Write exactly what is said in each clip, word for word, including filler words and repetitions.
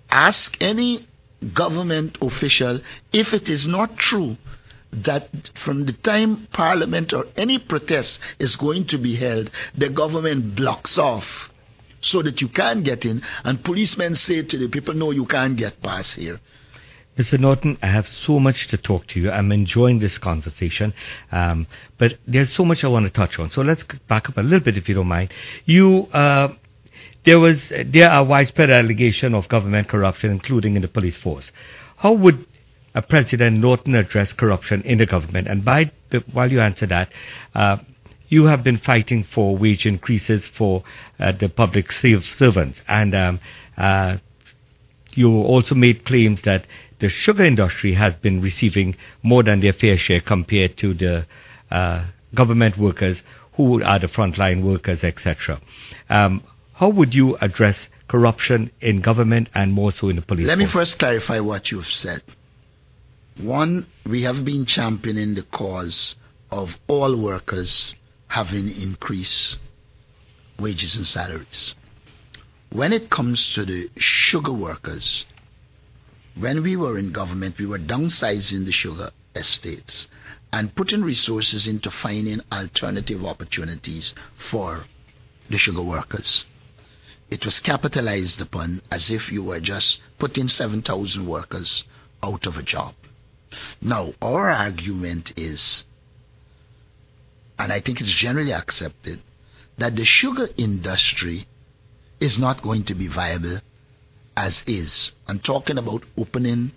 Ask any government official if it is not true that from the time parliament or any protest is going to be held, the government blocks off so that you can't get in, and policemen say to the people, no, you can't get past here. Mister Norton, I have so much to talk to you. I'm enjoying this conversation, um, but there's so much I want to touch on. So let's back up a little bit, if you don't mind. You, uh, there was, there are widespread allegations of government corruption, including in the police force. How would uh, President Norton address corruption in the government? And by the, while you answer that, uh, you have been fighting for wage increases for uh, the public servants, and um, uh, you also made claims that the sugar industry has been receiving more than their fair share compared to the uh, government workers who are the frontline workers, et cetera. Um, how would you address corruption in government and more so in the police Let force? me first clarify what you've said. One, we have been championing the cause of all workers having increased wages and salaries. When it comes to the sugar workers, when we were in government, we were downsizing the sugar estates and putting resources into finding alternative opportunities for the sugar workers. It was capitalized upon as if you were just putting seven thousand workers out of a job. Now, our argument is, and I think it's generally accepted, that the sugar industry is not going to be viable as is. I'm talking about opening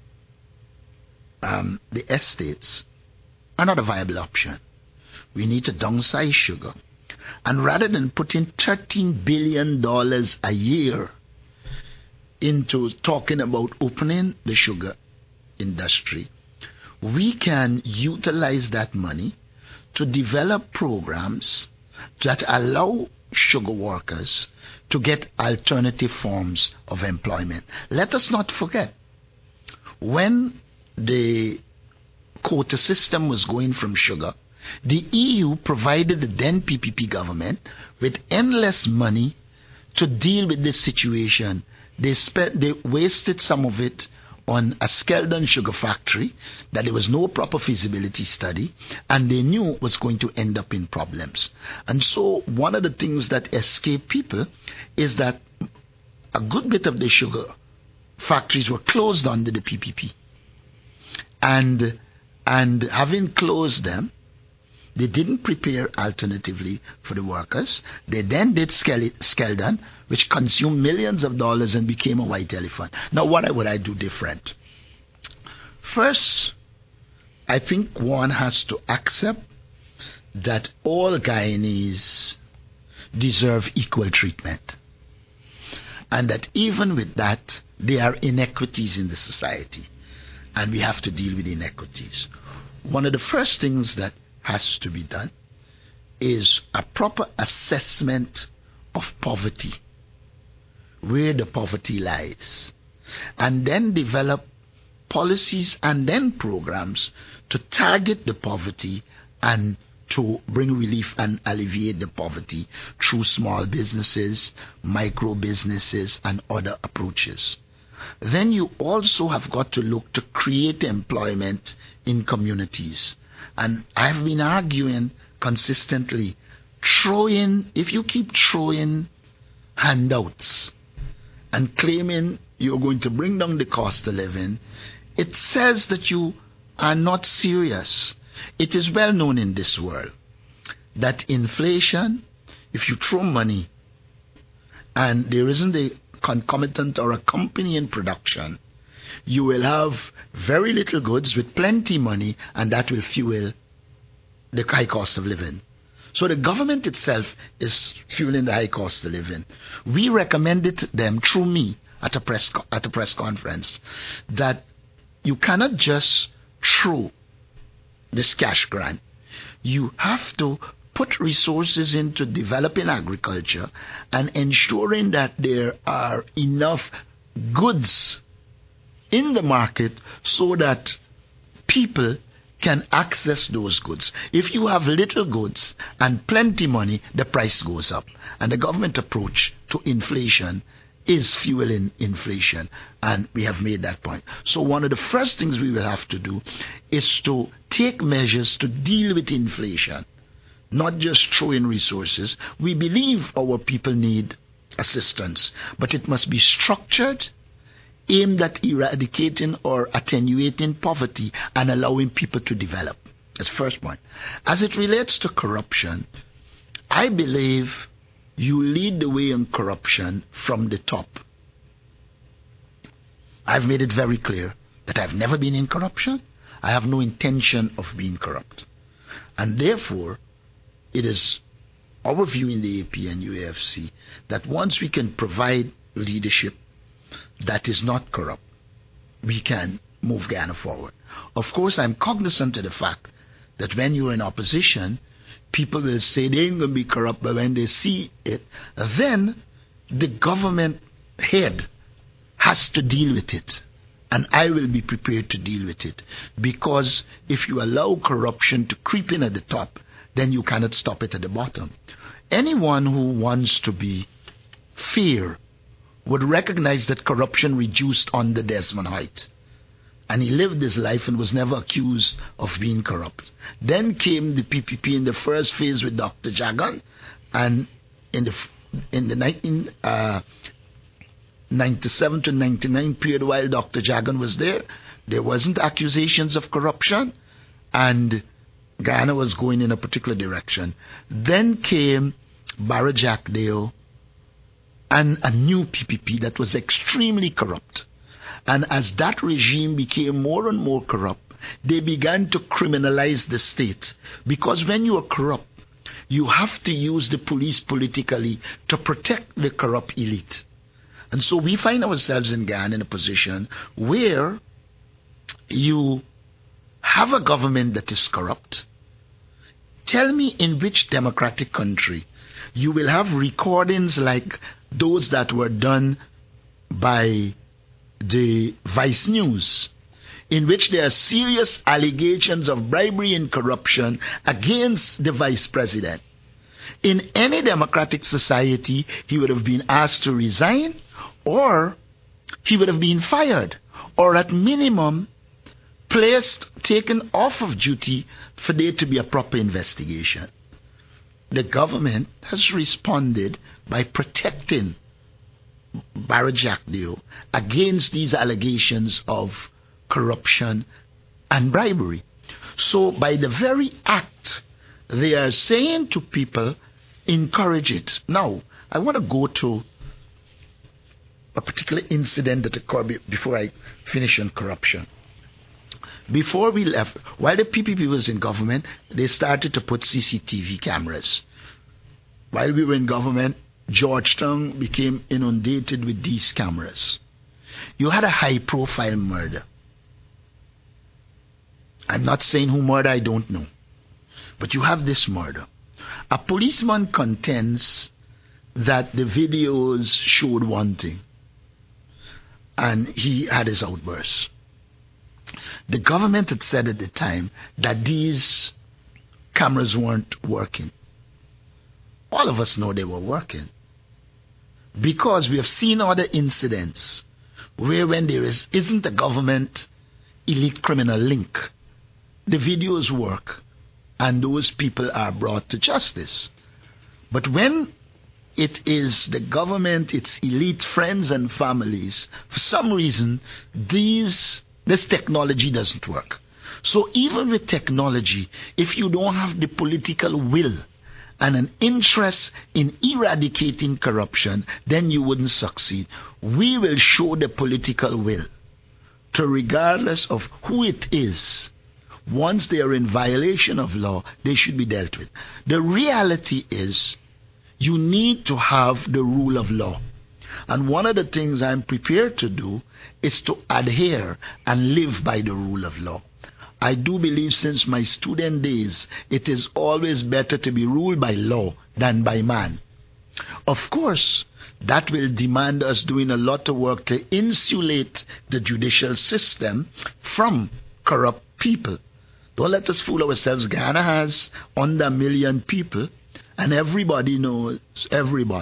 um, the estates are not a viable option. We need to downsize sugar. And rather than putting thirteen billion dollars a year into talking about opening the sugar industry, we can utilize that money to develop programs that allow sugar workers to get alternative forms of employment. Let us not forget, when the quota system was going from sugar, the E U provided the then P P P government with endless money to deal with this situation. They spent, they wasted some of it on a Skeldon sugar factory that there was no proper feasibility study, and they knew was going to end up in problems. And so one of the things that escaped people is that a good bit of the sugar factories were closed under the P P P. And, and having closed them, they didn't prepare alternatively for the workers. They then did Skeldon, which consumed millions of dollars and became a white elephant. Now, what would I do different? First, I think one has to accept that all Guyanese deserve equal treatment. And that even with that, there are inequities in the society. And we have to deal with inequities. One of the first things that has to be done is a proper assessment of poverty, where the poverty lies, and then develop policies and then programs to target the poverty and to bring relief and alleviate the poverty through small businesses, micro businesses, and other approaches. Then you also have got to look to create employment in communities. And I've been arguing consistently, throwing, if you keep throwing handouts and claiming you're going to bring down the cost of living, it says that you are not serious. It is well known in this world that inflation, if you throw money and there isn't a concomitant or accompanying production, you will have very little goods with plenty money, and that will fuel the high cost of living. So the government itself is fueling the high cost of living. We recommended to them through me at a press co- at a press conference that you cannot just throw this cash grant. You have to put resources into developing agriculture and ensuring that there are enough goods in the market so that people can access those goods. If you have little goods and plenty money, the price goes up. And the government approach to inflation is fueling inflation, and we have made that point. So one of the first things we will have to do is to take measures to deal with inflation, not just throw in resources. We believe our people need assistance, but it must be structured, aimed at eradicating or attenuating poverty and allowing people to develop. That's the first point. As it relates to corruption, I believe you lead the way in corruption from the top. I've made it very clear that I've never been in corruption. I have no intention of being corrupt. And therefore, it is our view in the A P and U A F C that once we can provide leadership that is not corrupt, we can move Ghana forward. Of course, I'm cognizant of the fact that when you're in opposition, people will say they ain't going to be corrupt, but when they see it, then the government head has to deal with it. And I will be prepared to deal with it. Because if you allow corruption to creep in at the top, then you cannot stop it at the bottom. Anyone who wants to be fair would recognize that corruption reduced under Desmond Hoyt. And he lived his life and was never accused of being corrupt. Then came the P P P in the first phase with Doctor Jagan, and in the in the nineteen ninety-seven to ninety-nine period, while Doctor Jagan was there, there wasn't accusations of corruption, and Ghana was going in a particular direction. Then came Barra Jackdale and a new P P P that was extremely corrupt. And as that regime became more and more corrupt, they began to criminalize the state. Because when you are corrupt, you have to use the police politically to protect the corrupt elite. And so we find ourselves in Ghana in a position where you have a government that is corrupt. Tell me in which democratic country you will have recordings like those that were done by the Vice News, in which there are serious allegations of bribery and corruption against the Vice President. In any democratic society, he would have been asked to resign, or he would have been fired, or at minimum placed, taken off of duty for there to be a proper investigation. The government has responded by protecting Barra Jackdale against these allegations of corruption and bribery. So by the very act, they are saying to people, encourage it. Now, I want to go to a particular incident that occurred before I finish on corruption. Before we left, while the P P P was in government, they started to put C C T V cameras. While we were in government, Georgetown became inundated with these cameras. You had a high-profile murder. I'm not saying who murdered, I don't know. But you have this murder. A policeman contends that the videos showed one thing, and he had his outburst. The government had said at the time that these cameras weren't working. All of us know they were working, because we have seen other incidents where when there is, isn't a government elite criminal link, the videos work and those people are brought to justice. But when it is the government, its elite friends and families, for some reason, these this technology doesn't work. So even with technology, if you don't have the political will and an interest in eradicating corruption, then you wouldn't succeed. We will show the political will to, regardless of who it is, once they are in violation of law, they should be dealt with. The reality is, you need to have the rule of law. And one of the things I'm prepared to do is to adhere and live by the rule of law. I do believe since my student days, it is always better to be ruled by law than by man. Of course, that will demand us doing a lot of work to insulate the judicial system from corrupt people. Don't let us fool ourselves. Ghana has under a million people, and everybody knows everybody.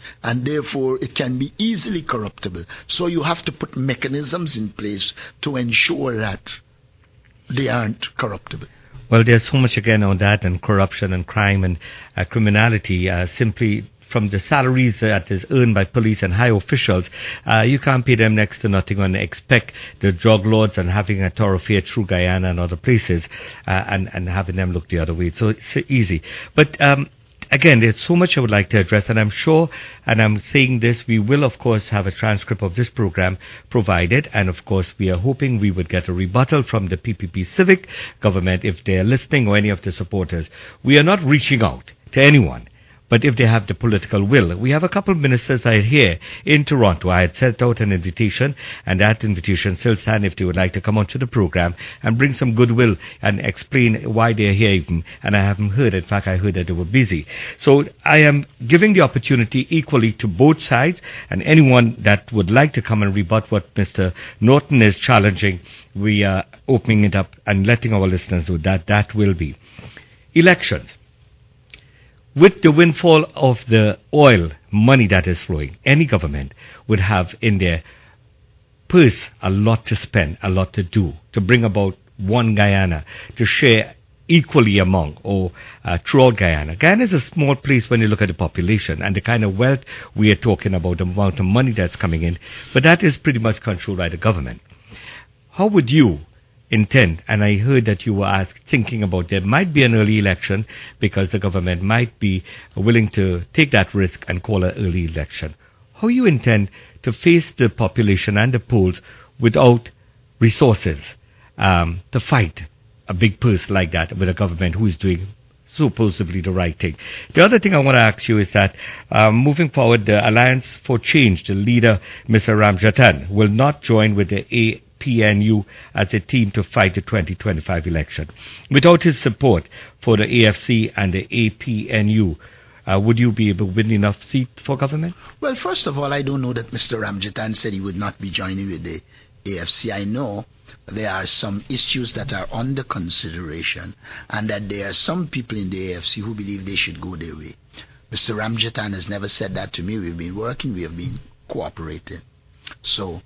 and therefore it can be easily corruptible. So you have to put mechanisms in place to ensure that they aren't corruptible. Well, there's so much again on that, and corruption and crime and uh, criminality. Uh, simply from the salaries that is earned by police and high officials, uh, you can't pay them next to nothing and expect the drug lords and having a thoroughfare through Guyana and other places uh, and, and having them look the other way. So it's easy. But um, again, there's so much I would like to address, and I'm sure, and I'm saying this, we will of course have a transcript of this program provided, and of course we are hoping we would get a rebuttal from the P P P civic government if they're listening, or any of the supporters. We are not reaching out to anyone, but if they have the political will. We have a couple of ministers I here in Toronto. I had sent out an invitation, and that invitation still stands if they would like to come onto the program and bring some goodwill and explain why they're here even. And I haven't heard. In fact, I heard that they were busy. So I am giving the opportunity equally to both sides, and anyone that would like to come and rebut what Mister Norton is challenging, we are opening it up and letting our listeners know that that will be. Elections. With the windfall of the oil money that is flowing, any government would have in their purse a lot to spend, a lot to do, to bring about one Guyana, to share equally among or uh, throughout Guyana. Guyana is a small place when you look at the population and the kind of wealth we are talking about, the amount of money that's coming in, but that is pretty much controlled by the government. How would you intend, and I heard that you were asked, thinking about there might be an early election because the government might be willing to take that risk and call an early election. How you intend to face the population and the polls without resources um, to fight a big purse like that with a government who is doing supposedly the right thing? The other thing I want to ask you is that um, moving forward, the Alliance for Change, the leader, Mister Ramjathan, will not join with the A P N U as a team to fight the twenty twenty-five election. Without his support for the A F C and the A P N U, uh, would you be able to win enough seats for government? Well, first of all, I don't know that Mister Ramjathan said he would not be joining with the A F C. I know there are some issues that are under consideration, and that there are some people in the A F C who believe they should go their way. Mister Ramjathan has never said that to me. We've been working, we have been cooperating. So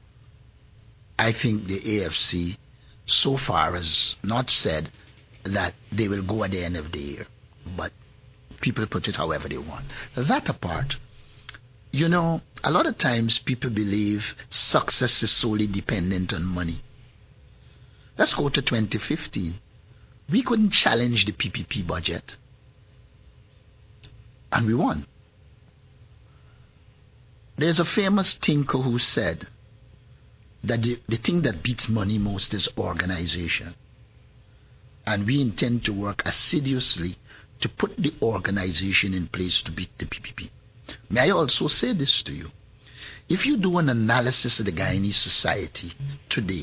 I think the A F C so far has not said that they will go at the end of the year, but people put it however they want. That apart, you know, a lot of times people believe success is solely dependent on money. Let's go to twenty fifteen. We couldn't challenge the P P P budget, and we won. There's a famous thinker who said that the, the thing that beats money most is organization. And we intend to work assiduously to put the organization in place to beat the P P P. May I also say this to you? If you do an analysis of the Guyanese society today,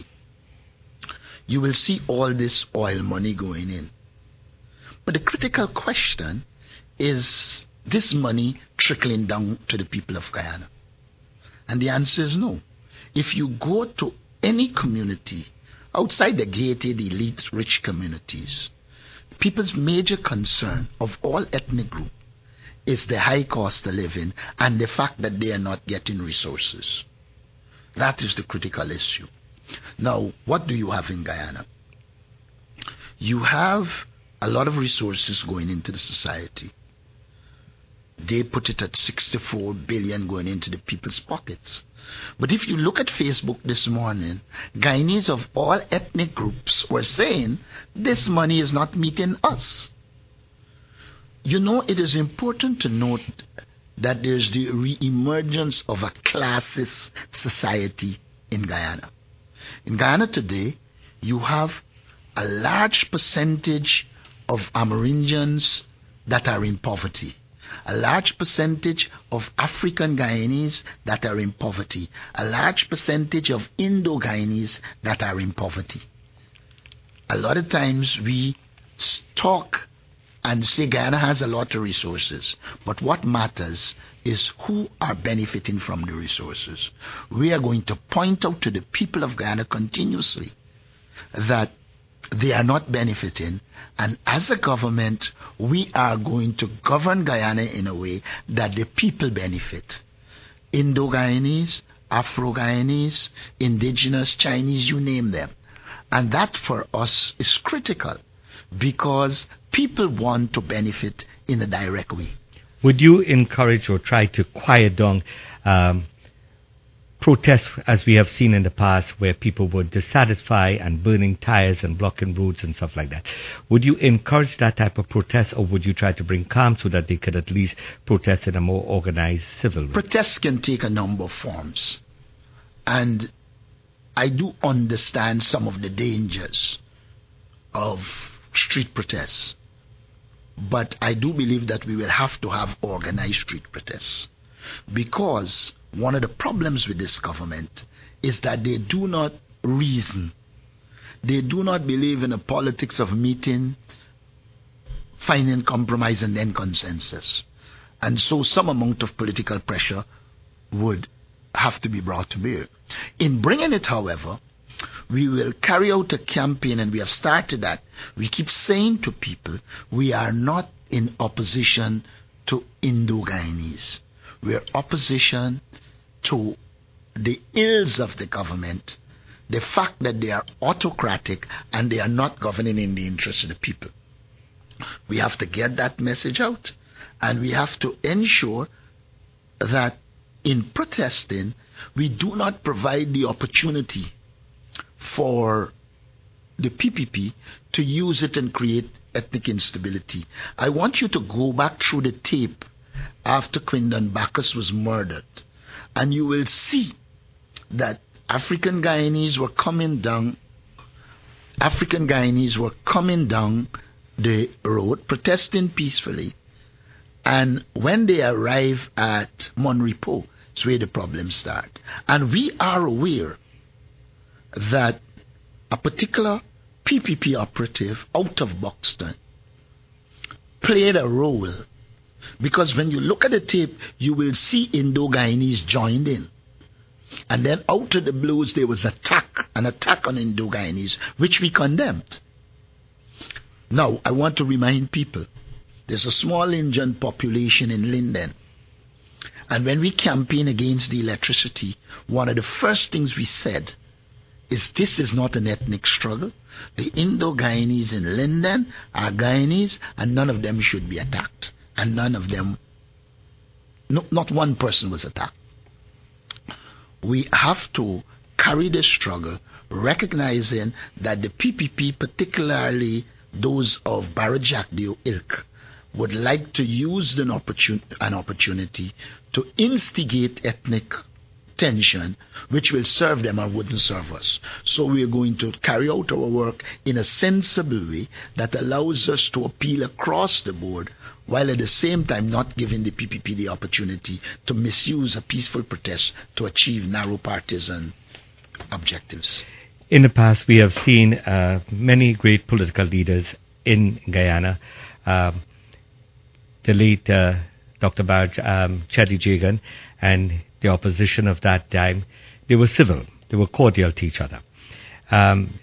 you will see all this oil money going in. But the critical question is this money trickling down to the people of Guyana? And the answer is no. If you go to any community outside the gated, elite, rich communities, people's major concern of all ethnic groups is the high cost of living and the fact that they are not getting resources. That is the critical issue. Now, what do you have in Guyana? You have a lot of resources going into the society. They put it at sixty-four billion going into the people's pockets. But if you look at Facebook this morning, Guyanese of all ethnic groups were saying this money is not meeting us. You know, it is important to note that there's the re-emergence of a classes society in Guyana. In Guyana today, you have a large percentage of Amerindians that are in poverty. A large percentage of African Guyanese that are in poverty. A large percentage of Indo-Guyanese that are in poverty. A lot of times we talk and say Guyana has a lot of resources, but what matters is who are benefiting from the resources. We are going to point out to the people of Guyana continuously that they are not benefiting, and as a government we are going to govern Guyana in a way that the people benefit. Indo-Guyanese, Afro-Guyanese, indigenous, Chinese, you name them. And that for us is critical because people want to benefit in a direct way. Would you encourage or try to quiet down um, protests as we have seen in the past where people were dissatisfied and burning tires and blocking roads and stuff like that? Would you encourage that type of protest, or would you try to bring calm so that they could at least protest in a more organized civil way? Protests can take a number of forms. And I do understand some of the dangers of street protests. But I do believe that we will have to have organized street protests. Because one of the problems with this government is that they do not reason. They do not believe in a politics of meeting, finding compromise, and then consensus. And so some amount of political pressure would have to be brought to bear. In bringing it, however, we will carry out a campaign, and we have started that. We keep saying to people, we are not in opposition to Indo-Guyanese. We are opposition to the ills of the government, the fact that they are autocratic and they are not governing in the interest of the people. We have to get that message out, and we have to ensure that in protesting, we do not provide the opportunity for the P P P to use it and create ethnic instability. I want you to go back through the tape after Quindon Bacchus was murdered, and you will see that African Guyanese were coming down, African Guyanese were coming down the road, protesting peacefully, and when they arrive at Monrepo, it's where the problems start. And we are aware that a particular P P P operative out of Buxton played a role, because when you look at the tape, you will see Indo-Guyanese joined in. And then out of the blues, there was attack, an attack on Indo-Guyanese, which we condemned. Now, I want to remind people, there's a small Indian population in Linden. And when we campaign against the electricity, one of the first things we said is this is not an ethnic struggle. The Indo-Guyanese in Linden are Guyanese, and none of them should be attacked. And none of them, no, not one person was attacked. We have to carry this struggle, recognizing that the P P P, particularly those of Barajak ilk, would like to use an, opportun- an opportunity to instigate ethnic tension, which will serve them and wouldn't serve us. So we are going to carry out our work in a sensible way that allows us to appeal across the board, while at the same time not giving the P P P the opportunity to misuse a peaceful protest to achieve narrow partisan objectives. In the past, we have seen uh, many great political leaders in Guyana. Um, the late uh, Doctor Baraj um, Cheddi Jagan and the opposition of that time, they were civil, they were cordial to each other. Um,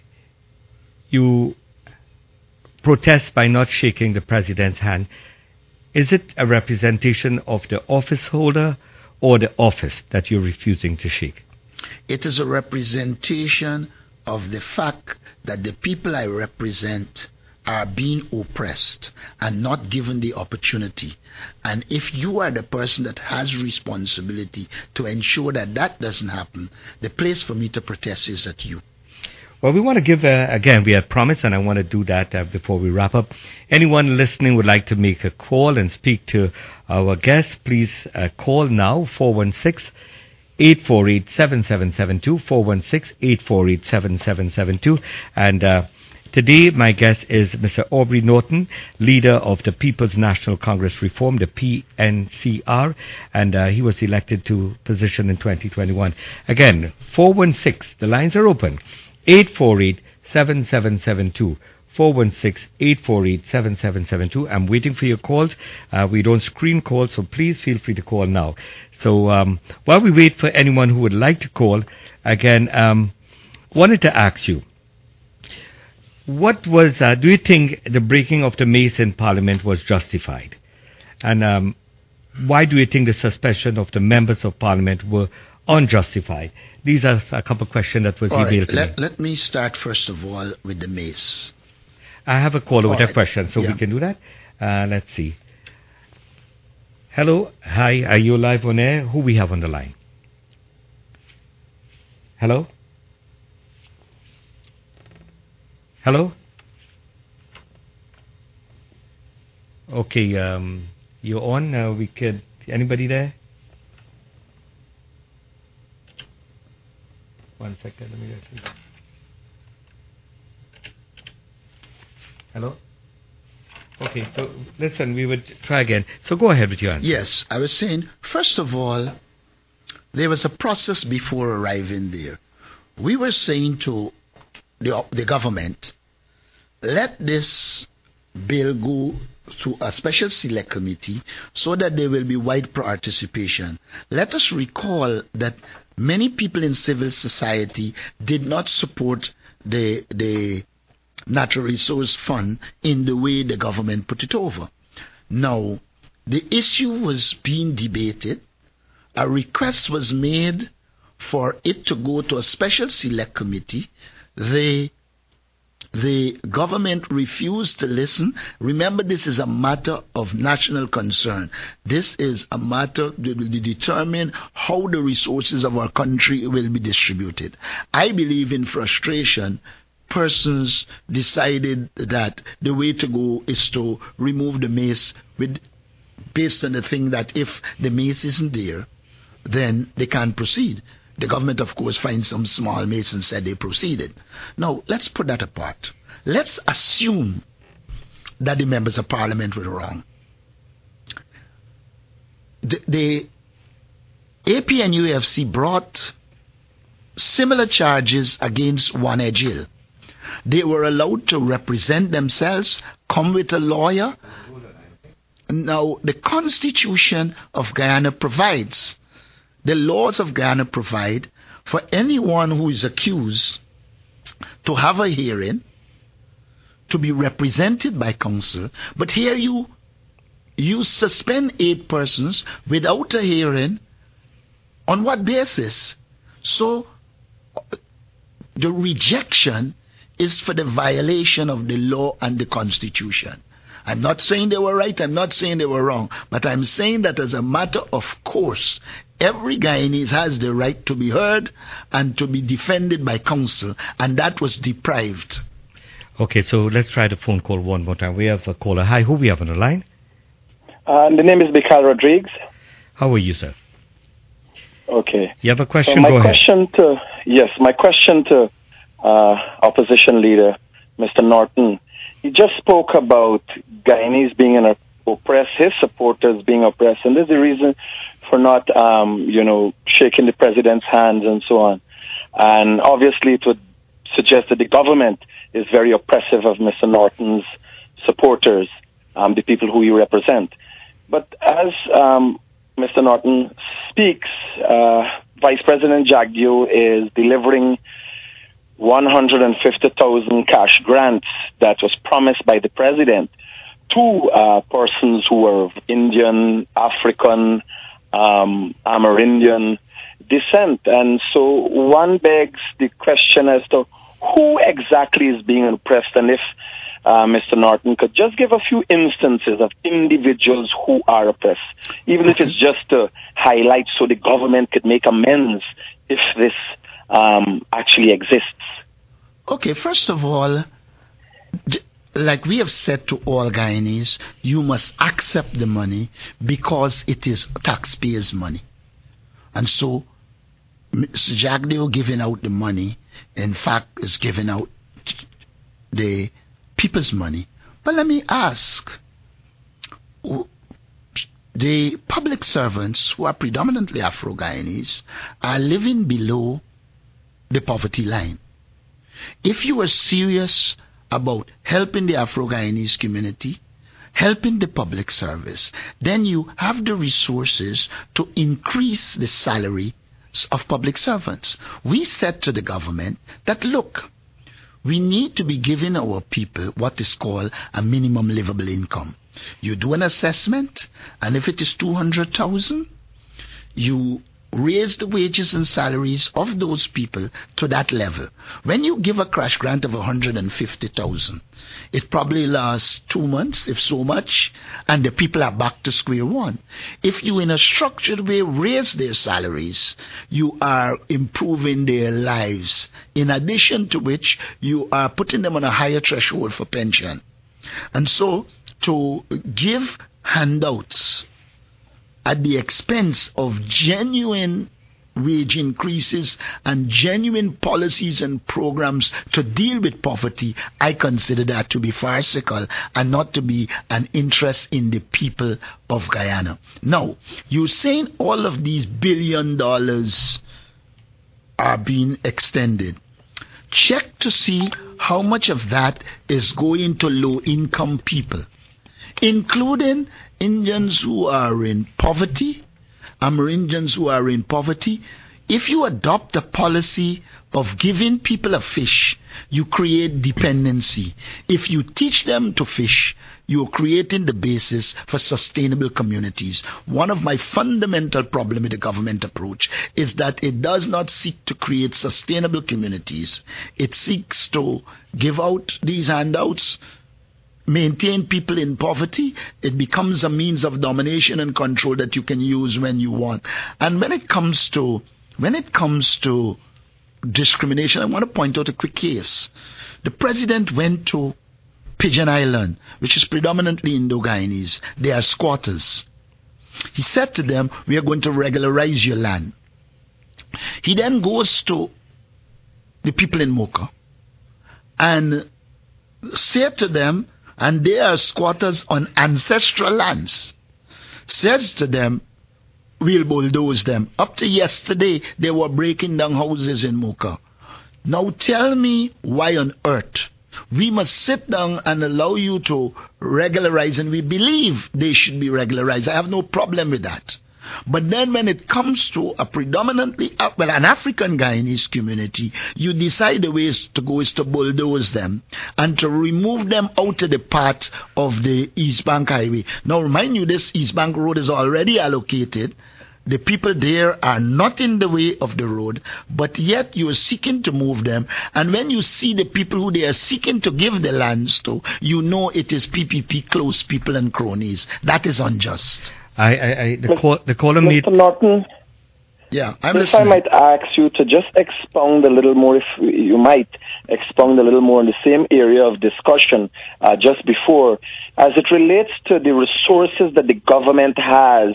you protest by not shaking the president's hand. Is it a representation of the office holder or the office that you're refusing to shake? It is a representation of the fact that the people I represent are being oppressed and not given the opportunity. And if you are the person that has responsibility to ensure that that doesn't happen, the place for me to protest is at you. Well, we want to give, uh, again, we had promised, and I want to do that uh, before we wrap up. Anyone listening would like to make a call and speak to our guest, please uh, call now, four one six, eight four eight, seven seven seven two, four one six, eight four eight, seven seven seven two. And uh, today, my guest is Mister Aubrey Norton, leader of the People's National Congress Reform, the P N C R, and uh, he was elected to position in twenty twenty-one. Again, four one six, the lines are open, eight four eight, seven seven seven two, four one six, eight four eight, seven seven seven two. I'm waiting for your calls. Uh, we don't screen calls, so please feel free to call now. So um, while we wait for anyone who would like to call, again, um, wanted to ask you, what was, uh, do you think the breaking of the mace in Parliament was justified? And um, why do you think the suspension of the members of parliament were unjustified? These are a couple of questions that was All emailed right, to let, me. let me start first of all with the mace. I have a caller with All a right. question, so Yeah. we can do that. Uh, let's see. Hello, hi, are you live on air? Who we have on the line? Hello? Hello? Okay, um, you're on. Uh, we could. Anybody there? One second. Let me get you. Hello? Okay, so listen, we would try again. So go ahead with your answer. Yes, I was saying, first of all, there was a process before arriving there. We were saying to the, the government, let this bill go through a special select committee so that there will be wide participation. Let us recall that many people in civil society did not support the the Natural Resource Fund in the way the government put it over. Now, the issue was being debated. A request was made for it to go to a special select committee. The The government refused to listen. Remember, this is a matter of national concern. This is a matter that will determine how the resources of our country will be distributed. I believe in frustration, persons decided that the way to go is to remove the mace with, based on the thing that if the mace isn't there, then they can't proceed. The government, of course, finds some small mates and said they proceeded. Now, let's put that apart. Let's assume that the members of parliament were wrong. The, the A P N U F C brought similar charges against One Edge Hill. They were allowed to represent themselves, come with a lawyer. Now, the Constitution of Guyana provides, the laws of Guyana provide for anyone who is accused to have a hearing, to be represented by counsel. But here you you suspend eight persons without a hearing. On what basis? So the rejection is for the violation of the law and the Constitution. I'm not saying they were right, I'm not saying they were wrong, but I'm saying that as a matter of course, every Guyanese has the right to be heard and to be defended by counsel, and that was deprived. Okay, so let's try the phone call one more time. We have a caller. Hi, who we have on the line? Uh, the name is Mikhail Rodriguez. How are you, sir? Okay. You have a question? So my Go question ahead. to yes, my question to uh, opposition leader Mister Norton. He just spoke about Guyanese being an oppressed, his supporters being oppressed, and there's a reason for not, um, you know, shaking the president's hands and so on. And obviously, it would suggest that the government is very oppressive of Mister Norton's supporters, um, the people who he represents. But as um, Mister Norton speaks, uh, Vice President Jagdeo is delivering one hundred fifty thousand cash grants that was promised by the president to uh, persons who were of Indian, African, um, Amerindian descent. And so one begs the question as to who exactly is being oppressed, and if uh, Mister Norton could just give a few instances of individuals who are oppressed, even if it's just to highlight so the government could make amends if this um, actually exists. Okay, first of all, d- like we have said to all Guyanese, you must accept the money because it is taxpayers' money. And so, Mister Jagdeo giving out the money, in fact, is giving out the people's money. But let me ask, the public servants who are predominantly Afro-Guyanese are living below the poverty line. If you are serious about helping the Afro-Guyanese community, helping the public service, then you have the resources to increase the salary of public servants. We said to the government that, look, we need to be giving our people what is called a minimum livable income. You do an assessment, and if it is two hundred thousand, you raise the wages and salaries of those people to that level. When you give a crash grant of one hundred fifty thousand, it probably lasts two months, if so much, and the people are back to square one. If you in a structured way raise their salaries, you are improving their lives, in addition to which you are putting them on a higher threshold for pension. And so to give handouts at the expense of genuine wage increases and genuine policies and programs to deal with poverty, I consider that to be farcical and not to be an interest in the people of Guyana. Now, you're saying all of these billion dollars are being extended. Check to see how much of that is going to low-income people, including Indians who are in poverty, Amerindians who are in poverty. If you adopt a policy of giving people a fish, you create dependency. If you teach them to fish, you're creating the basis for sustainable communities. One of my fundamental problems with the government approach is that it does not seek to create sustainable communities. It seeks to give out these handouts, maintain people in poverty. It becomes a means of domination and control that you can use when you want. And when it comes to when it comes to discrimination, I want to point out a quick case. The president went to Pigeon Island, which is predominantly Indo-Guyanese. They are squatters. He said to them, we are going to regularize your land. He then goes to the people in Mocha and said to them, and they are squatters on ancestral lands, says to them, we'll bulldoze them. Up to yesterday, they were breaking down houses in Mocha. Now tell me why on earth we must sit down and allow you to regularize, and we believe they should be regularized. I have no problem with that. But then when it comes to a predominantly, well, an African Guyanese community, you decide the ways to go is to bulldoze them and to remove them out of the path of the East Bank Highway. Now, remind you, this East Bank Road is already allocated. The people there are not in the way of the road, but yet you are seeking to move them. And when you see the people who they are seeking to give the lands to, you know it is P P P close people and cronies. That is unjust. I, I, I the, call, the caller made... Mister Norton, yeah, I'm if listening. I might ask you to just expound a little more, if you might expound a little more in the same area of discussion uh, just before, as it relates to the resources that the government has,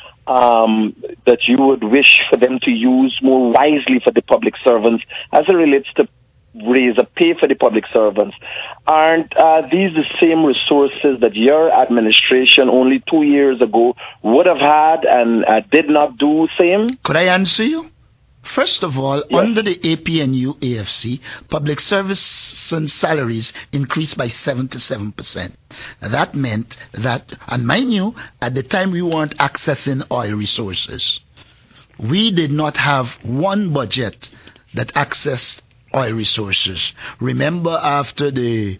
um, that you would wish for them to use more wisely for the public servants, as it relates to raise a pay for the public servants. Aren't uh, these the same resources that your administration only two years ago would have had and uh, did not do same? Could I answer you? First of all, Yes. under the A P N U A F C, public service and salaries increased by seventy-seven percent. That meant that, and mind you, at the time we weren't accessing oil resources. We did not have one budget that accessed oil resources. Remember, after the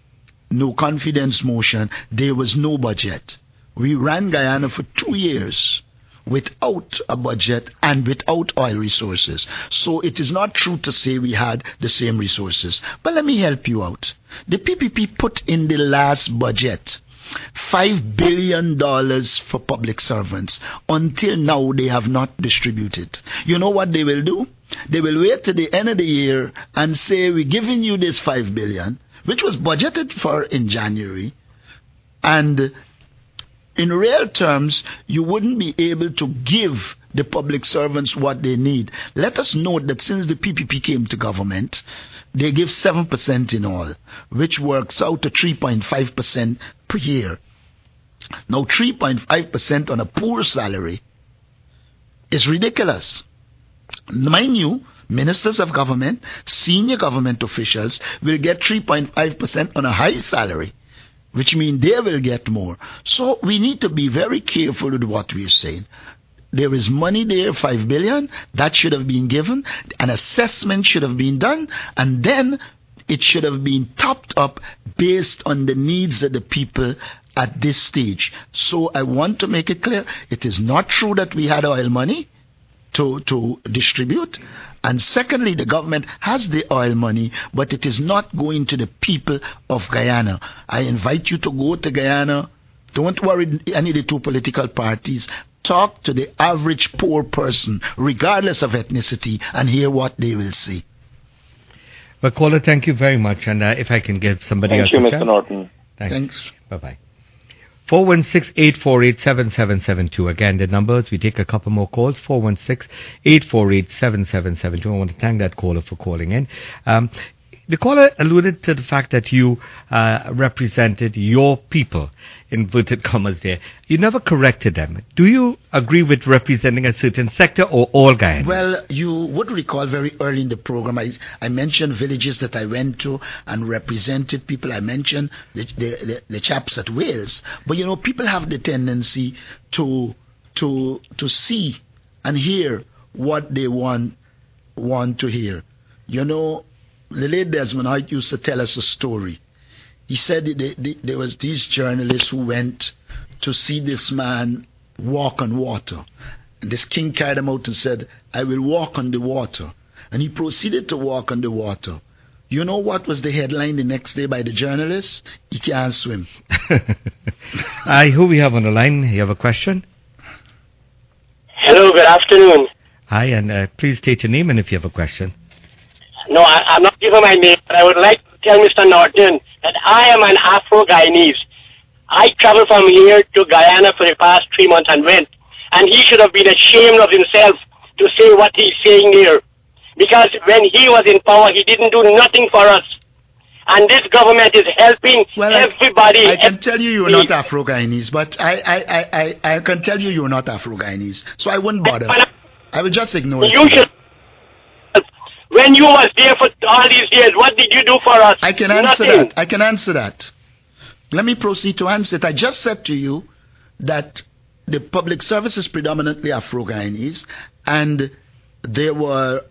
no confidence motion, there was no budget. We ran Guyana for two years without a budget and without oil resources. So it is not true to say we had the same resources. But let me help you out. The P P P put in the last budget five billion dollars for public servants. Until now, they have not distributed. You know what they will do? They will wait till the end of the year and say, we're giving you this five billion dollars, which was budgeted for in January. And in real terms, you wouldn't be able to give the public servants what they need. Let us note that since the P P P came to government, they give seven percent in all, which works out to three point five percent per year. Now, three point five percent on a poor salary is ridiculous. Mind you, ministers of government, senior government officials will get three point five percent on a high salary, which means they will get more. So we need to be very careful with what we're saying. There is money there, five billion dollars, that should have been given, an assessment should have been done, and then it should have been topped up based on the needs of the people at this stage. So I want to make it clear, it is not true that we had oil money to, to distribute. And secondly, the government has the oil money, but it is not going to the people of Guyana. I invite you to go to Guyana. Don't worry any of the two political parties. Talk to the average poor person, regardless of ethnicity, and hear what they will say. Well, caller, thank you very much. And uh, if I can give somebody Thank else you, a Mister chance. Norton. Thanks. Thanks. Bye-bye. four one six, eight four eight, seven seven seven two. Again, the numbers. We take a couple more calls. four one six, eight four eight, seven seven seven two. I want to thank that caller for calling in. Um, the caller alluded to the fact that you uh, represented your people, inverted commas there. You never corrected them. Do you agree with representing a certain sector or all Guyana? Well, you would recall very early in the program, I, I mentioned villages that I went to and represented people. I mentioned the, the, the, the chaps at Wales. But, you know, people have the tendency to to to see and hear what they want want to hear. You know, the late Desmond Hoyt used to tell us a story. He said that they, there was these journalists who went to see this man walk on water. And this king carried him out and said, I will walk on the water. And he proceeded to walk on the water. You know what was the headline the next day by the journalists? He can't swim. I who we have on the line? You have a question? Hello, good afternoon. Hi, and uh, please state your name and if you have a question. No, I, I'm not giving my name, but I would like to tell Mister Norton that I am an Afro-Guyanese. I traveled from here to Guyana for the past three months and went, and he should have been ashamed of himself to say what he's saying here. Because when he was in power, he didn't do nothing for us. And this government is helping well, everybody. I, I can tell you you're not Afro-Guyanese, but I, I, I, I, I can tell you you're not Afro-Guyanese. So I wouldn't bother. I will just ignore you it. Should, when you was there for all these years, what did you do for us? I can answer Nothing. that. I can answer that. Let me proceed to answer it. I just said to you that the public service is predominantly Afro-Guyanese, and there were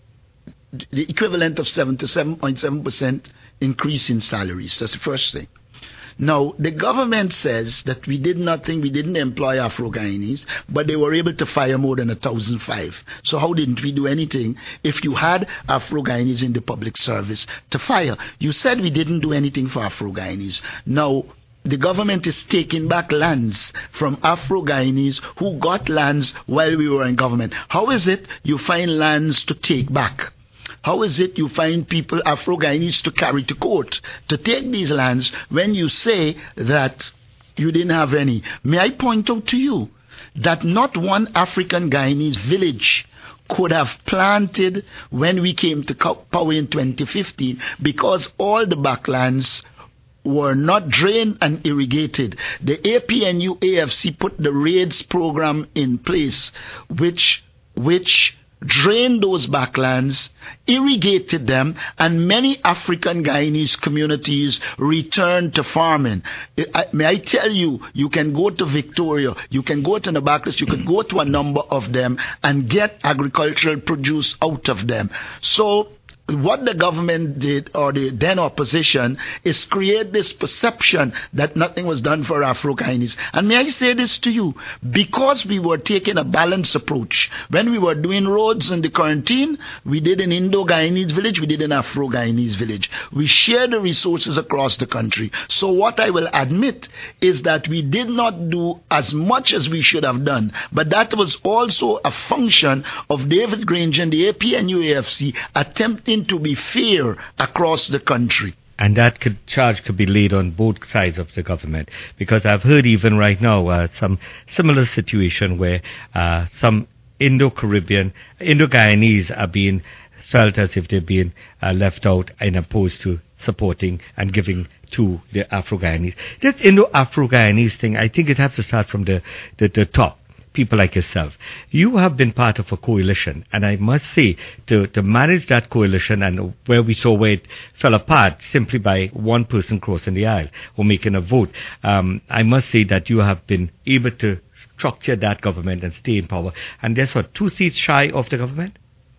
the equivalent of seventy-seven point seven percent increase in salaries. That's the first thing. Now, the government says that we did nothing, we didn't employ Afro-Guyanese, but they were able to fire more than one thousand five. So how didn't we do anything if you had Afro-Guyanese in the public service to fire? You said we didn't do anything for Afro-Guyanese. Now, the government is taking back lands from Afro-Guyanese who got lands while we were in government. How is it you find lands to take back? How is it you find people, Afro-Guyanese, to carry to court to take these lands when you say that you didn't have any? May I point out to you that not one African Guyanese village could have planted when we came to power in twenty fifteen because all the backlands were not drained and irrigated. The A P N U A F C put the RAIDS program in place, which which drained those backlands, irrigated them, and many African Guyanese communities returned to farming. I, may I tell you, you can go to Victoria, you can go to Nabacus, you can go to a number of them and get agricultural produce out of them. So what the government did, or the then opposition, is create this perception that nothing was done for Afro-Guyanese. And may I say this to you, because we were taking a balanced approach. When we were doing roads in the quarantine, we did an Indo-Guyanese village, we did an Afro-Guyanese village. We shared the resources across the country. So what I will admit is that we did not do as much as we should have done. But that was also a function of David Granger and the A P N U A F C attempting to be fair across the country. And that could, charge could be laid on both sides of the government, because I've heard even right now uh, some similar situation where uh, some Indo-Caribbean, Indo-Guyanese are being felt as if they're being uh, left out and opposed to supporting and giving to the Afro-Guyanese. This Indo-Afro-Guyanese thing, I think it has to start from the, the, the top. People like yourself. You have been part of a coalition, and I must say, to, to manage that coalition, and where we saw where it fell apart simply by one person crossing the aisle or making a vote, um, I must say that you have been able to structure that government and stay in power. And there's what, two seats shy of the government?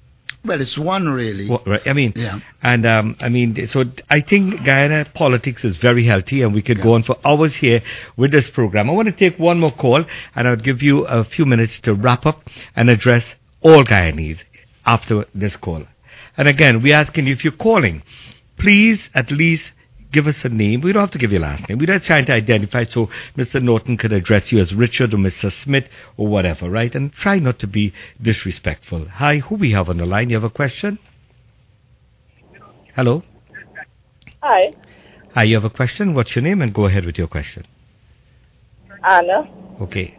Well, it's one really. Well, right, I mean, Yeah. and um, I mean, so I think Guyana politics is very healthy, and we could Yeah. go on for hours here with this program. I want to take one more call, and I'll give you a few minutes to wrap up and address all Guyanese after this call. And again, we're asking you, if you're calling, please at least give us a name. We don't have to give your last name. We're just trying to identify so Mister Norton could address you as Richard or Mister Smith or whatever, right? And try not to be disrespectful. Hi, who we have on the line? You have a question? Hello? Hi, Hi, you have a question? What's your name? And go ahead with your question. Anna. Okay.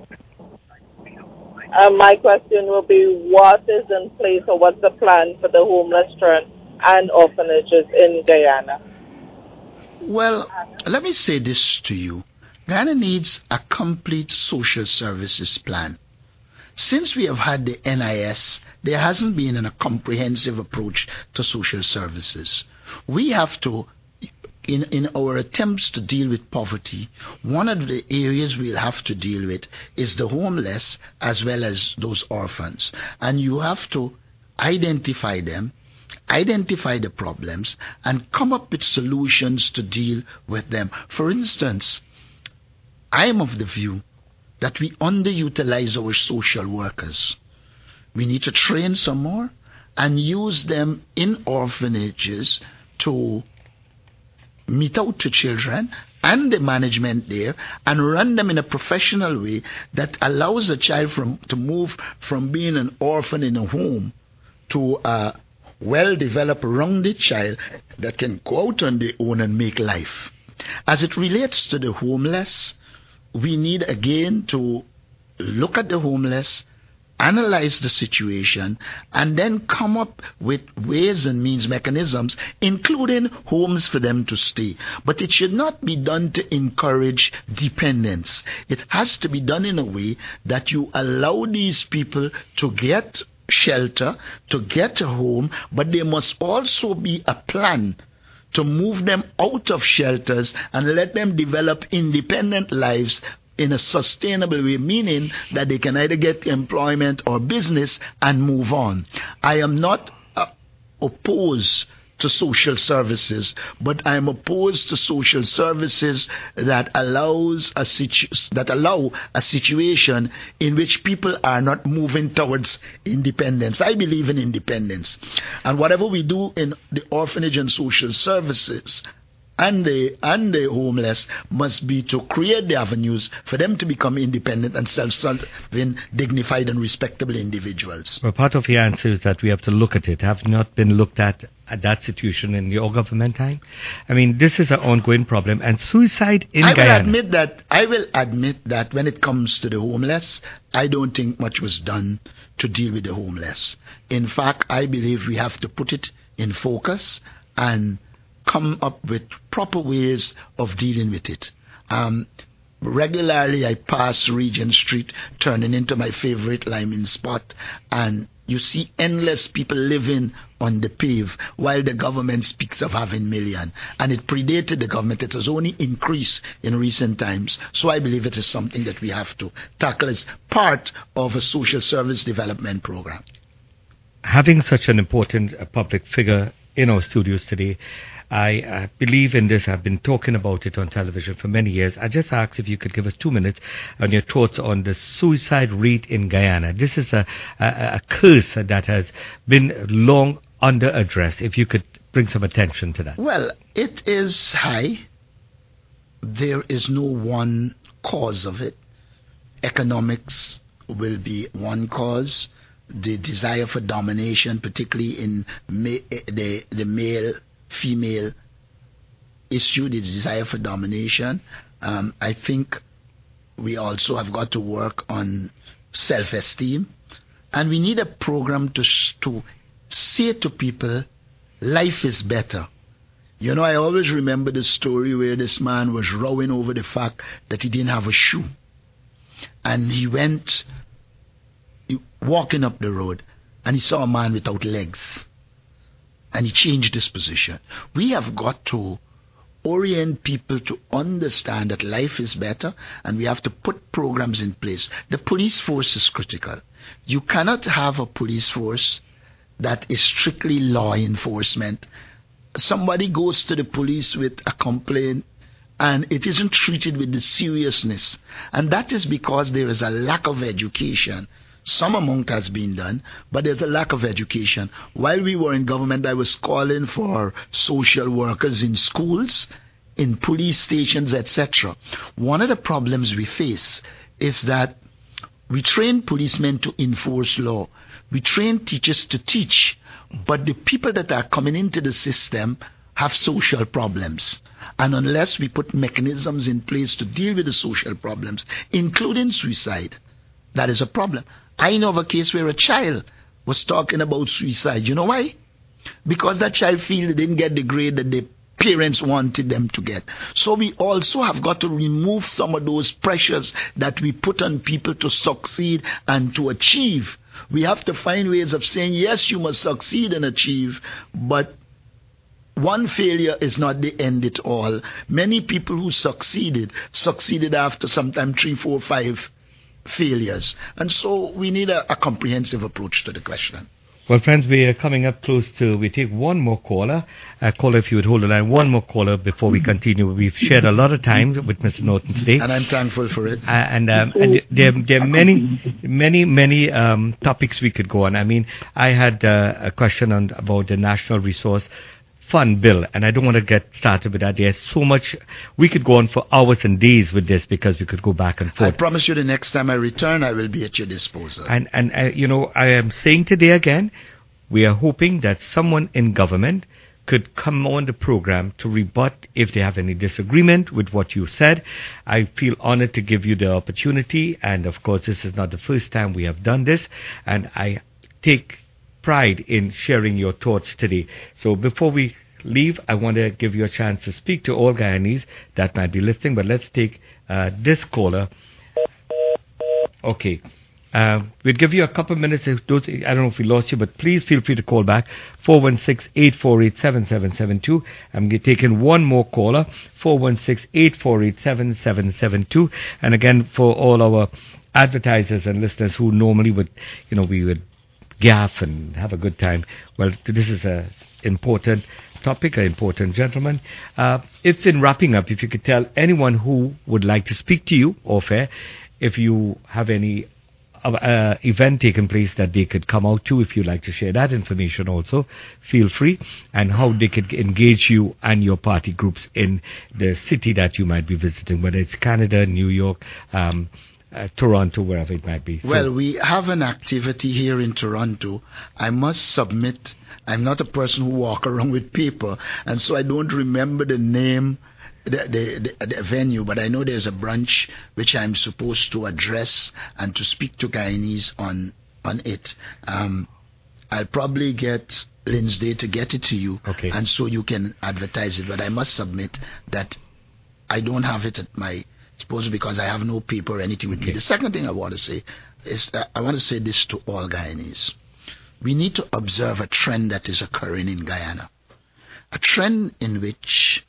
Uh, my question will be, what is in place or what's the plan for the homeless restaurant and orphanages in Guyana? Well, let me say this to you. Guyana needs a complete social services plan. Since we have had the N I S, there hasn't been a comprehensive approach to social services. We have to, in, in our attempts to deal with poverty, one of the areas we'll have to deal with is the homeless as well as those orphans. And you have to identify them, identify the problems, and come up with solutions to deal with them. For instance, I am of the view that we underutilize our social workers. We need to train some more and use them in orphanages to meet out to children and the management there and run them in a professional way that allows a child from to move from being an orphan in a home to a well-developed, rounded child that can go out on their own and make life. As it relates to the homeless, we need again to look at the homeless, analyze the situation, and then come up with ways and means, mechanisms, including homes for them to stay. But it should not be done to encourage dependence. It has to be done in a way that you allow these people to get shelter, to get a home, but there must also be a plan to move them out of shelters and let them develop independent lives in a sustainable way, meaning that they can either get employment or business and move on. I am not uh, opposed to social services, but I am opposed to social services that allows a situ- that allow a situation in which people are not moving towards independence. I believe in independence, and whatever we do in the orphanage and social services and the and the homeless must be to create the avenues for them to become independent and self-serving, dignified and respectable individuals. Well, part of your answer is that we have to look at it. Have not been looked at at that situation in your government time? I mean, this is an ongoing problem, and suicide in I Guyana. will admit that I will admit that when it comes to the homeless, I don't think much was done to deal with the homeless. In fact, I believe we have to put it in focus and come up with proper ways of dealing with it. Um, regularly, I pass Regent Street, turning into my favorite liming spot, and you see endless people living on the pave while the government speaks of having million. And it predated the government. It has only increased in recent times. So I believe it is something that we have to tackle as part of a social service development program. Having such an important uh, public figure in our studios today, I uh, believe in this. I've been talking about it on television for many years. I just asked if you could give us two minutes on your thoughts on the suicide rate in Guyana. This is a, a, a curse that has been long under address. If you could bring some attention to that. Well, it is high. There is no one cause of it. Economics will be one cause. The desire for domination, particularly in ma- the, the male female issue, the desire for domination. Um, I think we also have got to work on self-esteem, and we need a program to to say to people, life is better. You know, I always remember the story where this man was rowing over the fact that he didn't have a shoe, and he went walking up the road, and he saw a man without legs. And he changed his position. We have got to orient people to understand that life is better, and we have to put programs in place. The police force is critical. You cannot have a police force that is strictly law enforcement. Somebody goes to the police with a complaint and it isn't treated with the seriousness. And that is because there is a lack of education. Some amount has been done, but there's a lack of education. While we were in government, I was calling for social workers in schools, in police stations, et cetera. One of the problems we face is that we train policemen to enforce law. We train teachers to teach, but the people that are coming into the system have social problems. And unless we put mechanisms in place to deal with the social problems, including suicide, that is a problem. I know of a case where a child was talking about suicide. You know why? Because that child feels they didn't get the grade that the parents wanted them to get. So we also have got to remove some of those pressures that we put on people to succeed and to achieve. We have to find ways of saying, yes, you must succeed and achieve, but one failure is not the end at all. Many people who succeeded, succeeded after sometime three, four, five failures. And so we need a, a comprehensive approach to the question. Well, friends, we are coming up close to, we take one more caller. Uh, caller, if you would hold the line, one more caller before we continue. We've shared a lot of time with Mister Norton today. And I'm thankful for it. Uh, and um, and there, there are many, many, many um, topics we could go on. I mean, I had uh, a question on about the National Resource Fund bill, and I don't want to get started with that. There's so much, we could go on for hours and days with this because we could go back and forth. I promise you the next time I return, I will be at your disposal. And, and uh, you know, I am saying today again, we are hoping that someone in government could come on the program to rebut if they have any disagreement with what you said. I feel honored to give you the opportunity, and of course, this is not the first time we have done this, and I take pride in sharing your thoughts today. So before we leave, I want to give you a chance to speak to all Guyanese that might be listening, but let's take uh, this caller. Okay. Uh, we'll give you a couple of minutes. If those, I don't know if we lost you, but please feel free to call back. four one six, eight four eight, seven seven seven two. I'm taking one more caller. four one six, eight four eight, seven seven seven two. And again, for all our advertisers and listeners who normally would, you know, we would gaff and have a good time. Well, this is a important topic, an important gentleman. Uh, if in wrapping up, if you could tell anyone who would like to speak to you off air, if you have any uh, event taking place that they could come out to, if you'd like to share that information also, feel free, and how they could engage you and your party groups in the city that you might be visiting, whether it's Canada, New York, um, Uh, Toronto, wherever it might be. So well, we have an activity here in Toronto. I must submit, I'm not a person who walk around with paper, and so I don't remember the name, the, the, the, the venue, but I know there's a brunch which I'm supposed to address and to speak to Guyanese on, on it. Um, I'll probably get Lindsay to get it to you, okay, and so you can advertise it, but I must submit that I don't have it at my suppose because I have no paper or anything with okay. me. The second thing I want to say is that I want to say this to all Guyanese. We need to observe a trend that is occurring in Guyana. A trend in which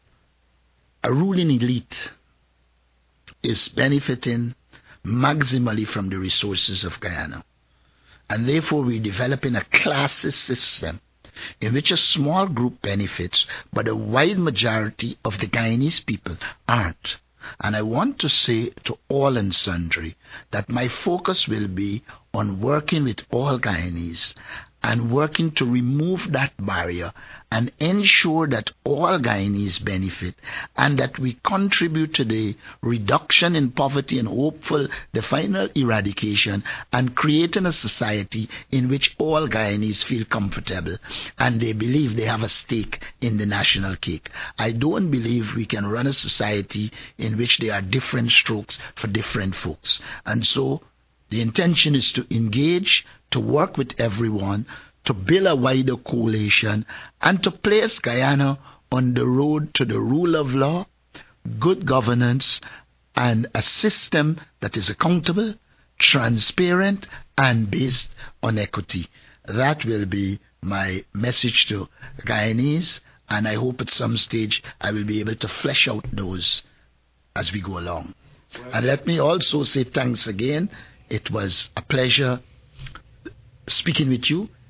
a ruling elite is benefiting maximally from the resources of Guyana. And therefore we're developing a classist system in which a small group benefits, but a wide majority of the Guyanese people aren't. And I want to say to all and sundry that my focus will be on working with all Guyanese and working to remove that barrier and ensure that all Guyanese benefit and that we contribute to the reduction in poverty and hopeful the final eradication and creating a society in which all Guyanese feel comfortable and they believe they have a stake in the national cake. I don't believe we can run a society in which there are different strokes for different folks. And so the intention is to engage, to work with everyone, to build a wider coalition, and to place Guyana on the road to the rule of law, good governance, and a system that is accountable, transparent, and based on equity. That will be my message to Guyanese, and I hope at some stage I will be able to flesh out those as we go along. Well, and let me also say thanks again. It was a pleasure speaking with you.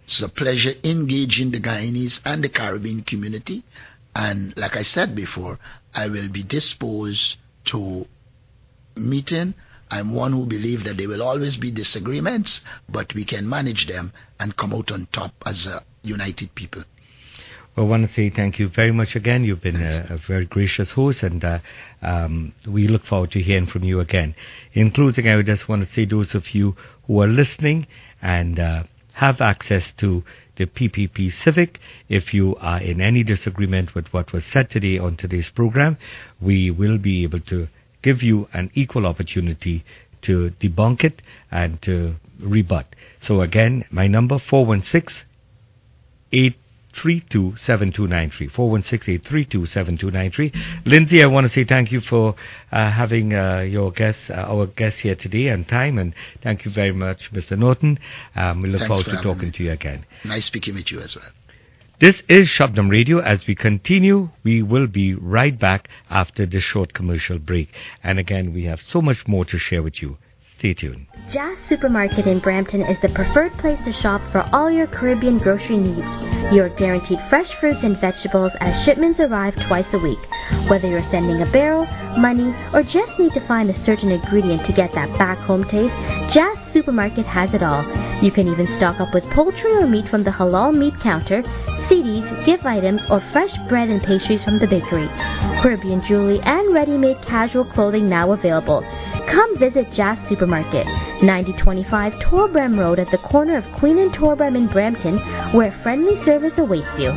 It's a pleasure engaging the Guyanese and the Caribbean community. And like I said before, I will be disposed to meeting. I'm one who believes that there will always be disagreements, but we can manage them and come out on top as a united people. Well, I want to say thank you very much again. You've been a, a very gracious host, and uh, um, we look forward to hearing from you again. In closing, I would just want to say those of you who are listening and uh, have access to the P P P Civic, if you are in any disagreement with what was said today on today's program, we will be able to give you an equal opportunity to debunk it and to rebut. So again, my number four one six, eight three two, seven two nine three, four one six, eight three two, seven two nine three. Lindsay, I want to say thank you for uh, having uh, your guests, uh, our guests here today and time, and thank you very much, Mister Norton. Um, we look Thanks forward for to having talking me. to you again. Nice speaking with you as well. This is Shabnam Radio. As we continue, we will be right back after this short commercial break. And again, we have so much more to share with you. Stay tuned. Jazz Supermarket in Brampton is the preferred place to shop for all your Caribbean grocery needs. You're guaranteed fresh fruits and vegetables as shipments arrive twice a week. Whether you're sending a barrel, money, or just need to find a certain ingredient to get that back home taste, Jazz Supermarket has it all. You can even stock up with poultry or meat from the halal meat counter, C Ds, gift items, or fresh bread and pastries from the bakery. Caribbean jewelry and ready-made casual clothing now available. Come visit Jazz Supermarket, ninety twenty-five Torbram Road at the corner of Queen and Torbram in Brampton, where friendly service awaits you.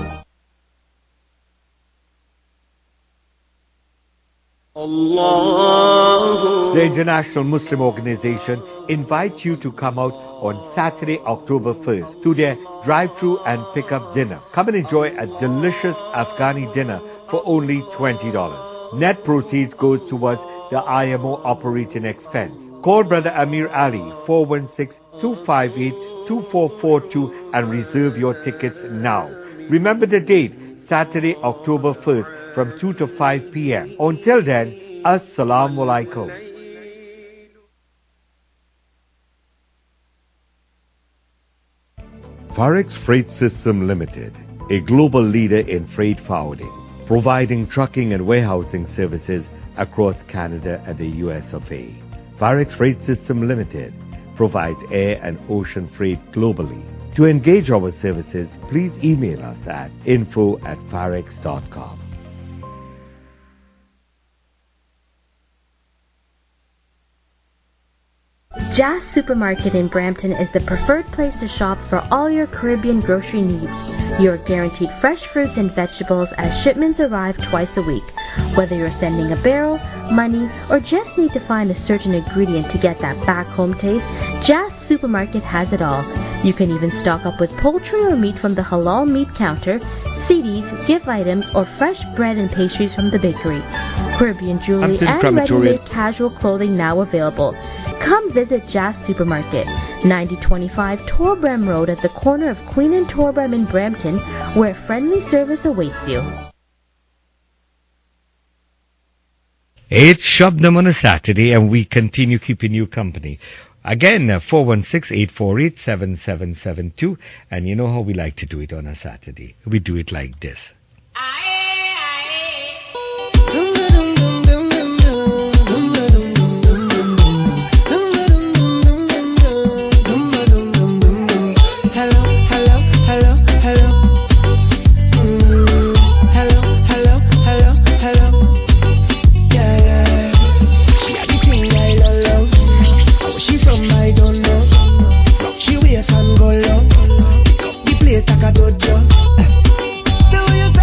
The International Muslim Organization invites you to come out on Saturday, October first to their drive-thru and pick-up dinner. Come and enjoy a delicious Afghani dinner for only twenty dollars. Net proceeds goes towards the I M O operating expense. Call Brother Amir Ali, four one six, two five eight, two four four two and reserve your tickets now. Remember the date, Saturday, October first from two to five p.m. Until then, Assalamu alaikum. Farex Freight System Limited, a global leader in freight forwarding, providing trucking and warehousing services across Canada and the U S of A. Farex Freight System Limited provides air and ocean freight globally. To engage our services, please email us at info at farex dot com. Jazz Supermarket in Brampton is the preferred place to shop for all your Caribbean grocery needs. You're guaranteed fresh fruits and vegetables as shipments arrive twice a week. Whether you're sending a barrel, money, or just need to find a certain ingredient to get that back home taste, Jazz Supermarket has it all. You can even stock up with poultry or meat from the halal meat counter, C Ds, gift items, or fresh bread and pastries from the bakery. Caribbean jewelry and ready-made casual clothing now available. Come visit Jazz Supermarket, ninety twenty-five Torbram Road at the corner of Queen and Torbram in Brampton, where friendly service awaits you. It's Shabnam on a Saturday, and we continue keeping you company. Again, uh, four one six, eight four eight, seven seven seven two, and you know how we like to do it on a Saturday. We do it like this. Like a dojo. The way you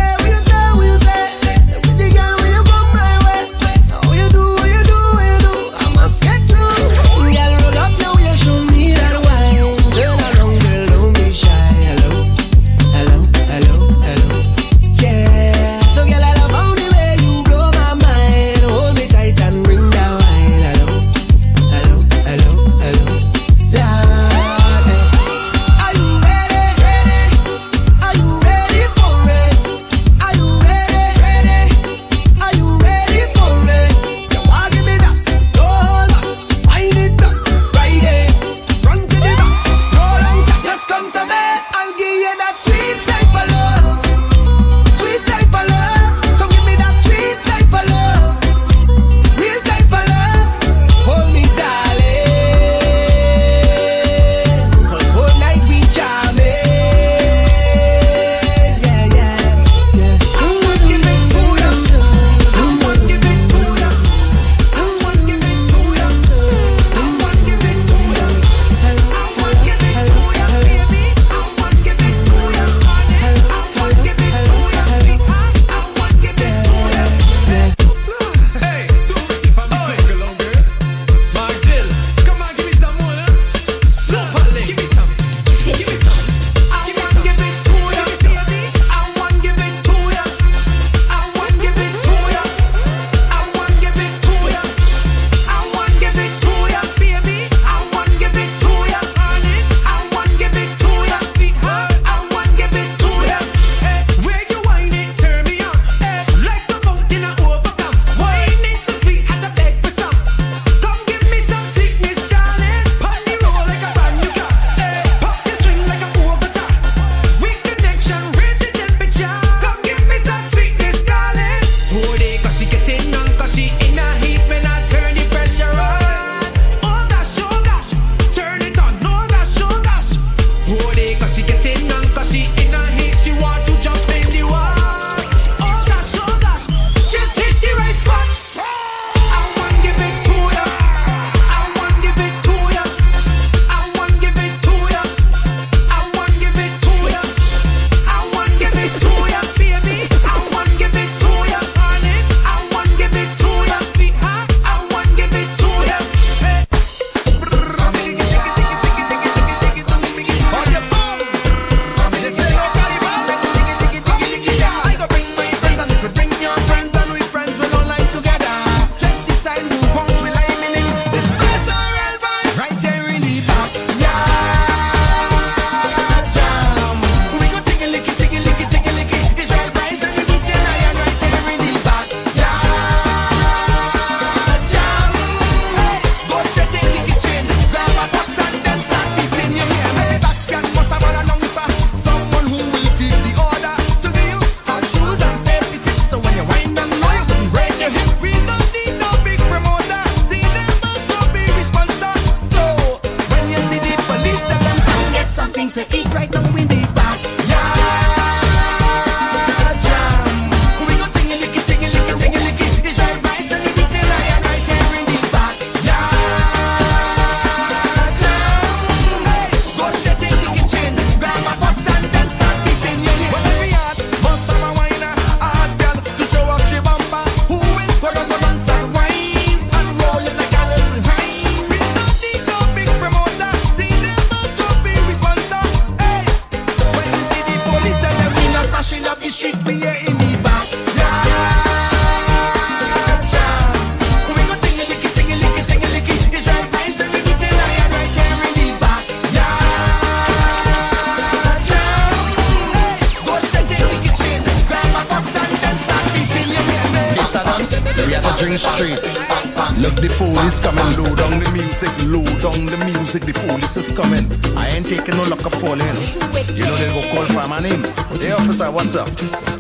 drink straight. Look, the police coming, low down the music, low down the music, the police is coming. I ain't taking no luck of falling. You know they go call for my name. Hey officer, what's up?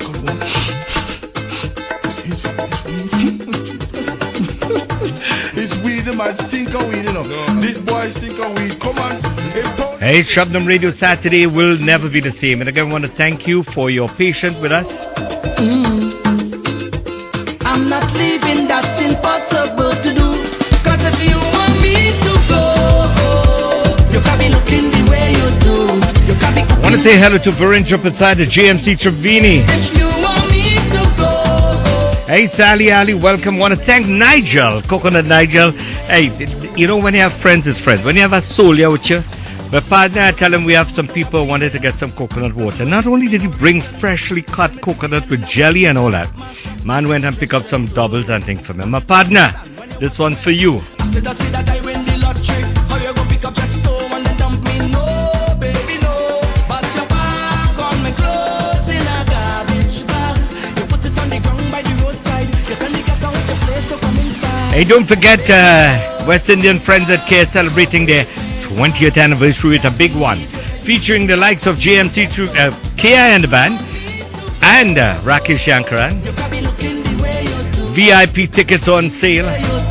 It's weed, man, stink of weed, you know. No. This boy stink of weed, come on. Hey, Shabnam Radio Saturday will never be the same. And again, I want to thank you for your patience with us. Mm. I'm not leaving, that's impossible to do. Cause if you want me to go, you can be looking the way you do. You can be I want to say hello to Varinja Prasad at J M C Triveni. If you want me to go. Hey, Sally Ali, welcome. Want to thank Nigel, Coconut Nigel. Hey, you know, when you have friends, it's friends. When you have a soul here with you, my partner, I tell him we have some people who wanted to get some coconut water. Not only did he bring freshly cut coconut with jelly and all that, man went and picked up some doubles and things for me. My partner, this one's for you. Hey, don't forget uh, West Indian friends at K S celebrating their twentieth anniversary with a big one, featuring the likes of J M C, uh, K I and the band, and uh, Rakesh Shankaran. V I P tickets on sale.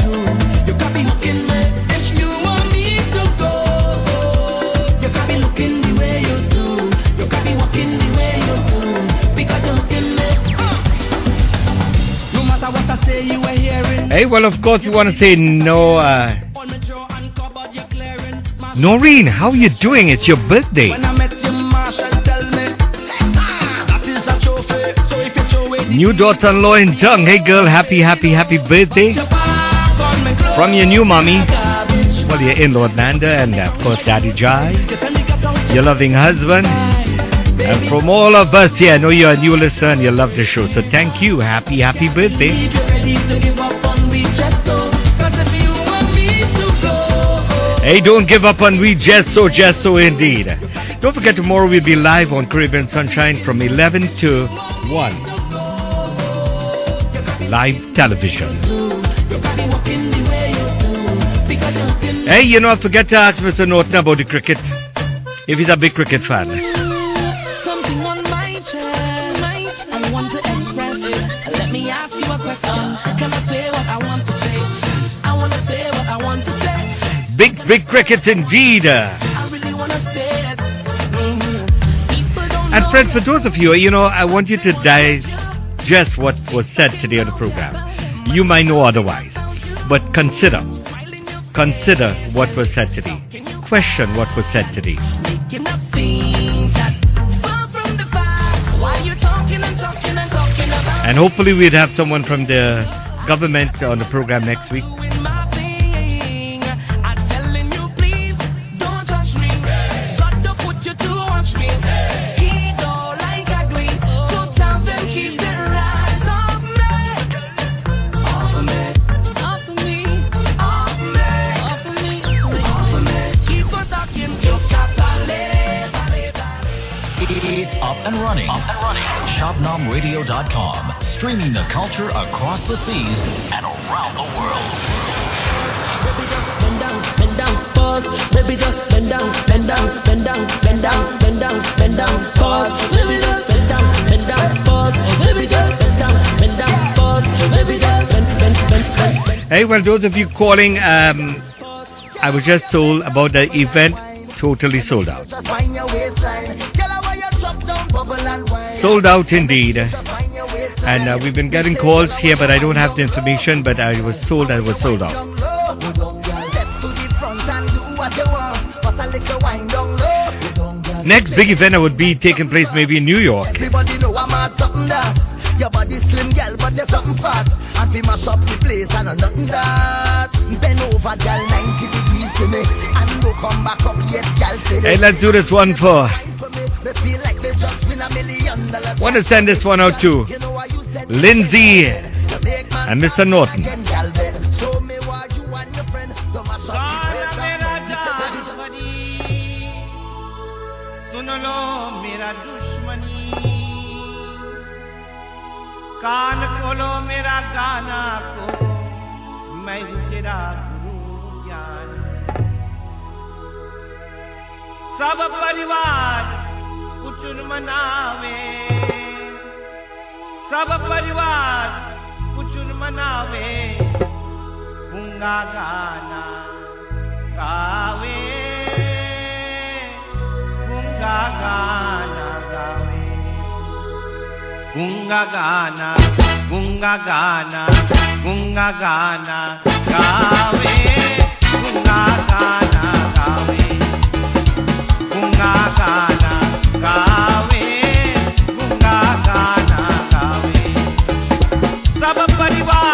Hey, well, of course, we want to say no. Uh, Noreen, how are you doing? It's your birthday. New daughter-in-law in Dung. Hey, girl, happy, happy, happy birthday. From your new mommy. Well, your in-law Nanda and, of course, Daddy Jai. Your loving husband. And from all of us here, I know you're a new listener and you love the show. So thank you. Happy, happy birthday. Hey, don't give up on we just so, just so indeed. Don't forget tomorrow we'll be live on Caribbean Sunshine from eleven to one. Live television. Hey, you know, I forget to ask Mister Norton about the cricket. If he's a big cricket fan. Something on my chest, I want to express it. Let me ask you a question. Can I say what I want to say? I want to say what I want to say. Big, big cricket indeed. I really want to say it. Mm-hmm. And friends, for those of you, you know, I want you to digest what was said today on the program. You might know otherwise, but consider, consider what was said today. Question what was said today. And hopefully we'd have someone from the government on the program next week. And running. Up and running. Shabnam Radio dot com. Streaming the culture across the seas and around the world. Baby, just bend down, bend down, pause. Baby, just bend down, bend down, bend down, bend down, bend down, bend down, pause. Baby, just bend down, bend down, pause. Baby, just bend down, bend down, pause. Baby, just bend, bend, bend, bend, bend. Hey, well, those of you calling, um, I was just told about the event totally sold out. Sold out indeed. And uh, we've been getting calls here, but I don't have the information, but I was told that it was sold out. Next big event would be taking place maybe in New York. Your body slim, girl, but there's something fat. And we mash up the place and nothing that. Bend over, girl, ninety degrees to me. And go come back up, yes, girl. Hey, let's do this one for... Want to send this one out to Lindsay and Mister Norton. कान खोलो मेरा गाना को मैं हूँ तेरा गुरु ज्ञान। सब परिवार कुचुन मनावे, सब परिवार कुचुन मनावे, गुंगा गाना गावे, गुंगा गाना गावे, गुंगा गाना, गुंगा गाना, गुंगा गाना गावे, गुंगा गाना गावे, गुंगा गाना गावे, गुंगा गाना गावे। सब परिवार